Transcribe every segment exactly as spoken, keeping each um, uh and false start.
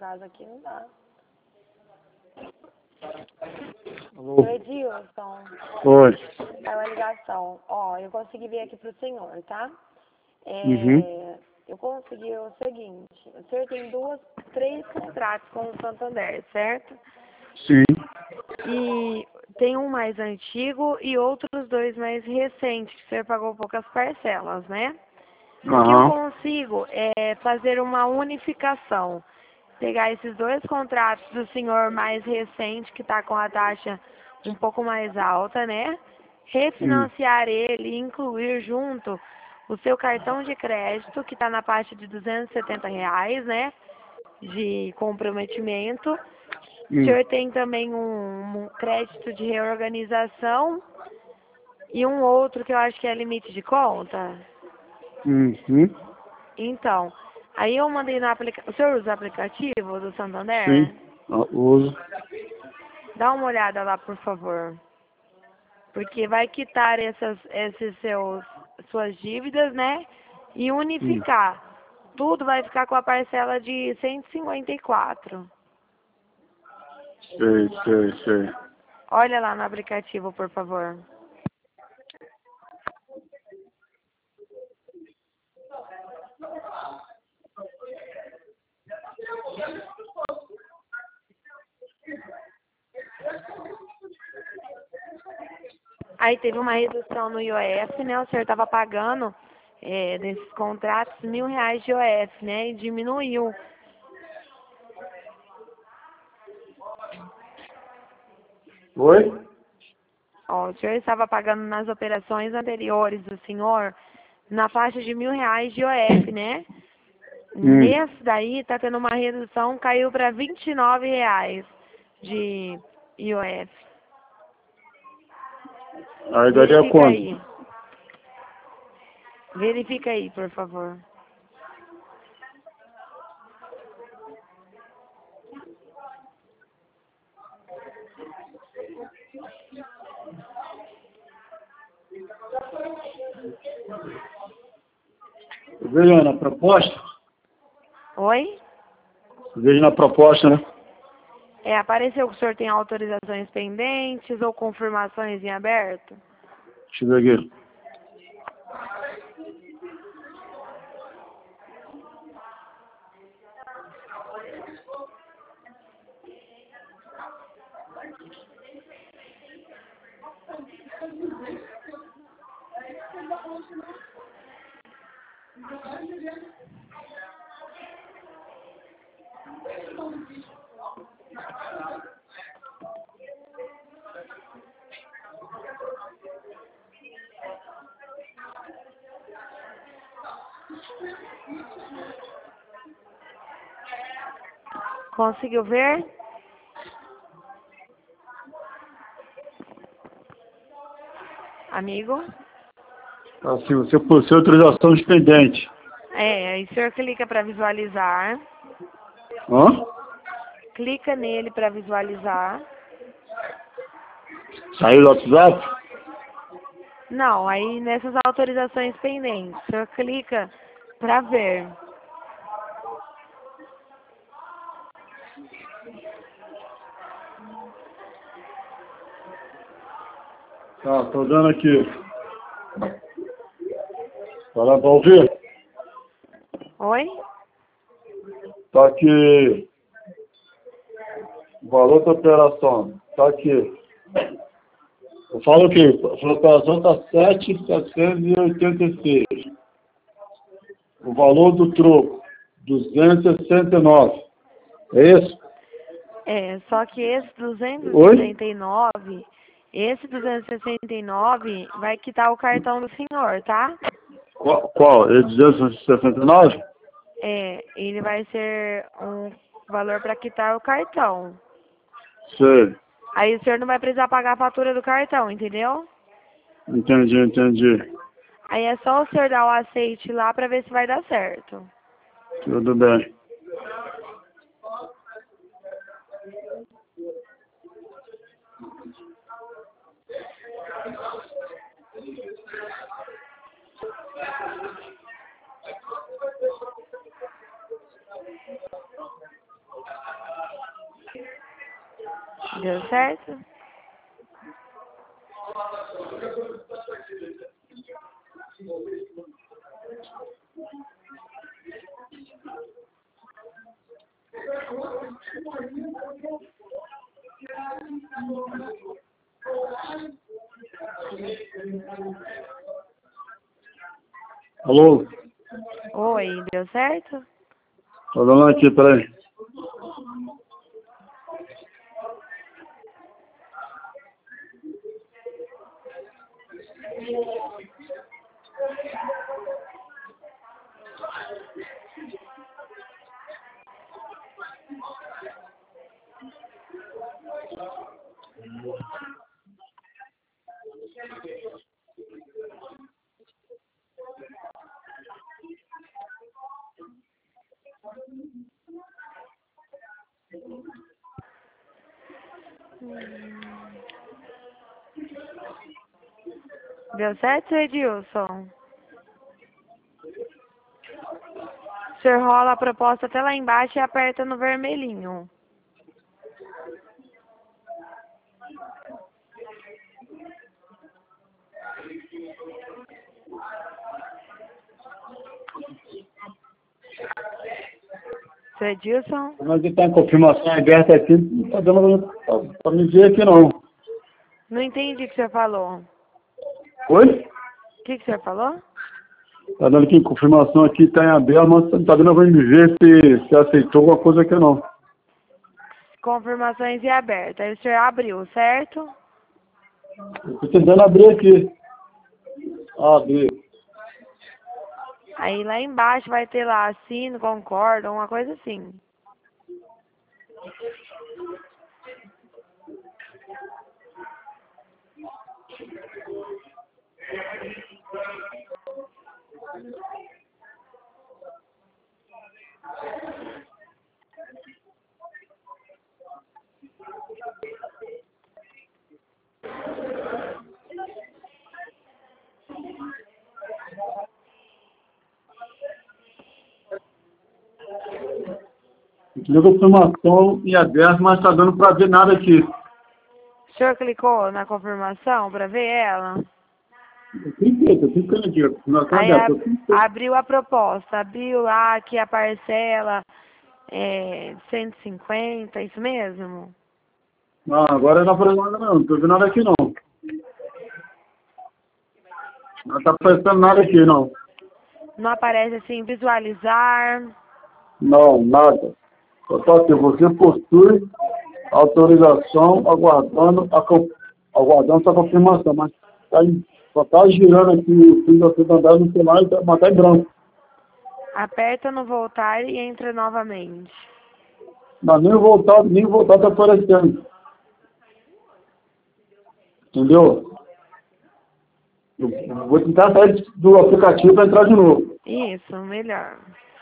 casa aqui não dá. Alô? Oi, Edilson. Oi. É uma ligação. Ó, eu consegui vir aqui pro senhor, tá? É, Uhum. eu consegui o seguinte. O senhor tem duas, três contratos com o Santander, certo? Sim. E tem um mais antigo e outros dois mais recentes, que o senhor pagou poucas parcelas, né? O que eu Aham. consigo é fazer uma unificação. Pegar esses dois contratos do senhor mais recente, que está com a taxa um pouco mais alta, né? Hum. Refinanciar ele e incluir junto o seu cartão de crédito, que está na faixa de duzentos e setenta reais, né? De comprometimento. O Hum. senhor tem também um, um crédito de reorganização e um outro que eu acho que é limite de conta. Uhum. Então, aí eu mandei no aplicativo. O senhor usa o aplicativo do Sim. Santander? Ah, uso. Dá uma olhada lá, por favor. Porque vai quitar essas esses seus, suas dívidas, né? E Hum. unificar. Tudo vai ficar com a parcela de cento e cinquenta e quatro. Sei, sei, sei. Olha lá no aplicativo, por favor. Aí teve uma redução no I O F, né? O senhor estava pagando é, desses contratos mil reais de I O F, né? E diminuiu. Oi? Ó, o senhor estava pagando nas operações anteriores do senhor na faixa de mil reais de I O F, né? Hum. Nesse daí está tendo uma redução, caiu para vinte e nove reais de I O F. Aí daria Verifica quanto? aí. Verifica aí, por favor. Veja na proposta? Oi? Veja na proposta, né? É, apareceu que o senhor tem autorizações pendentes ou confirmações em aberto? Deixa eu ver aqui. Conseguiu ver? Amigo? Assim, você possui autorização de pendente. É, aí o senhor clica para visualizar. Hã? Clica nele para visualizar. Saiu do WhatsApp? Não, aí nessas autorizações pendentes, o senhor clica para ver. Tá, tô dando aqui. Tá lá pra ouvir? Oi? Tá aqui. O valor da operação. Tá aqui. Eu falo o quê? A operação tá sete mil setecentos e oitenta e seis. O valor do troco, duzentos e sessenta e nove. É isso? É, só que esse duzentos e Oi? sessenta e nove, esse duzentos e sessenta e nove vai quitar o cartão do senhor, tá? Qual? qual? É duzentos e sessenta e nove? É, ele vai ser um valor para quitar o cartão. Sei. Aí o senhor não vai precisar pagar a fatura do cartão, entendeu? Entendi, entendi. Aí é só o senhor dar o aceite lá para ver se vai dar certo. Tudo bem. Deu certo? Alô? Oi, deu certo? Tô dando aqui, peraí. Deu certo, Edilson? O senhor rola a proposta até lá embaixo e aperta no vermelhinho. Seu Edilson? Mas que tá em confirmação aberta aqui, não tá dando pra, pra me ver aqui não. Não entendi o que o senhor falou. Oi? O que, que o senhor falou? Tá dando aqui em confirmação aqui, tá em aberto, mas não tá dando pra me ver se, se aceitou alguma coisa aqui não. Confirmações e aberta. Aí o senhor abriu, certo? Eu tô tentando abrir aqui. Abrir. Aí lá embaixo vai ter lá assino, concordo, uma coisa assim. Deu confirmação em aberto, mas tá dando pra ver nada aqui. O senhor clicou na confirmação para ver ela? Eu cliquei, tô clicando aqui, confirmação Aí aberta. ab- Eu cliquei. abriu a proposta, abriu lá que a parcela é cento e cinquenta, isso mesmo? Não, agora não apareceu nada não, não tô vendo nada aqui não. Não tá aparecendo nada aqui não. Não aparece assim, visualizar. Não, nada. Só tá aqui, você possui autorização aguardando a, co- aguardando essa confirmação, mas tá em, só tá girando aqui o fim da cidadania no celular, e tá- mas tá em branco. Aperta no voltar e entra novamente. Não, nem voltar, nem voltar tá aparecendo. Entendeu? Eu vou tentar sair do aplicativo para entrar de novo. Isso, melhor.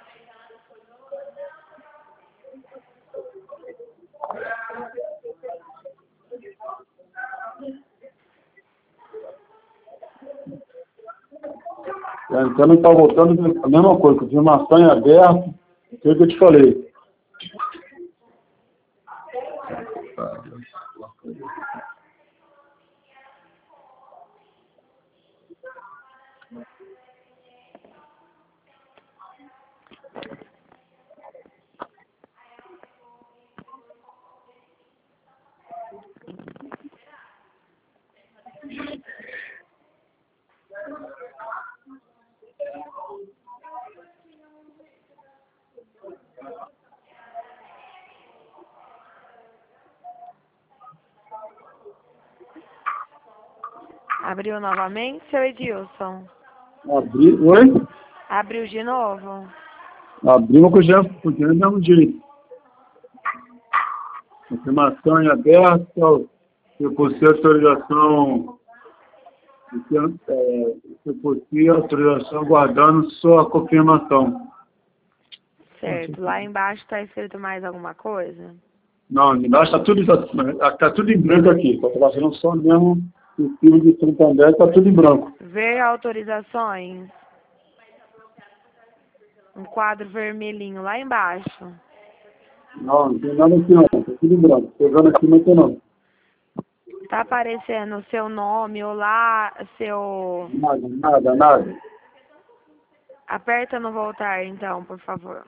Então não está voltando a mesma coisa, confirmação em aberto, foi o que eu te falei. Abriu novamente, seu Edilson? Abri, oi? Abriu de novo? Abrimos com o Jeff, porque é do mesmo jeito. Confirmação em aberto, eu possui autorização, é, eu possui autorização aguardando só a confirmação. Certo. Lá embaixo está escrito mais alguma coisa? Não, embaixo está tudo, tá, tá tudo em branco aqui. Estou fazendo só mesmo o fio de Santander, está tudo em branco. Ver autorizações. Um quadro vermelhinho lá embaixo. Não, não tem nada aqui não, está tudo em branco. Pegando aqui não tem não. Tá aparecendo o seu nome ou lá, seu... Nada, nada, nada. Aperta no voltar, então, por favor.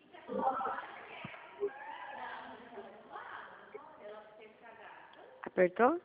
Apertou?